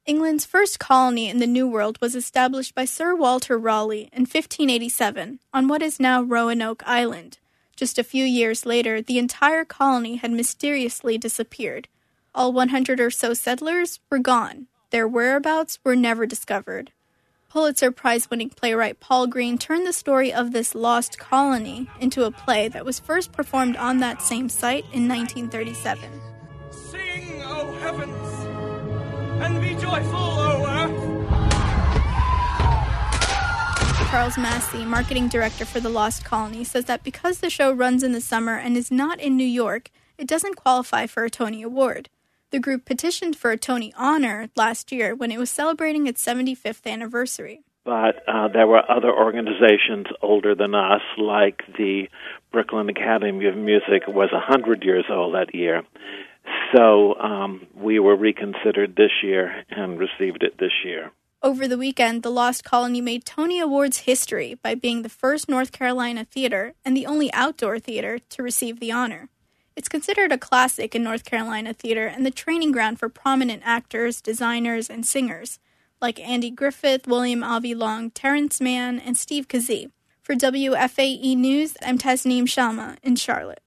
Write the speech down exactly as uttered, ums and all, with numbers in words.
England's first colony in the New World was established by Sir Walter Raleigh in fifteen eighty-seven on what is now Roanoke Island. Just a few years later, the entire colony had mysteriously disappeared. All one hundred or so settlers were gone. Their whereabouts were never discovered. Pulitzer Prize-winning playwright Paul Green turned the story of this lost colony into a play that was first performed on that same site in nineteen thirty-seven. Sing, O heavens, and be joyful, O earth! Charles Massey, marketing director for The Lost Colony, says that because the show runs in the summer and is not in New York, it doesn't qualify for a Tony Award. The group petitioned for a Tony honor last year when it was celebrating its seventy-fifth anniversary. But uh, there were other organizations older than us, like the Brooklyn Academy of Music was one hundred years old that year. So um, we were reconsidered this year and received it this year. Over the weekend, The Lost Colony made Tony Awards history by being the first North Carolina theater and the only outdoor theater to receive the honor. It's considered a classic in North Carolina theater and the training ground for prominent actors, designers, and singers, like Andy Griffith, William Alvey Long, Terrence Mann, and Steve Kazee. For W F A E News, I'm Tasneem Shalma in Charlotte.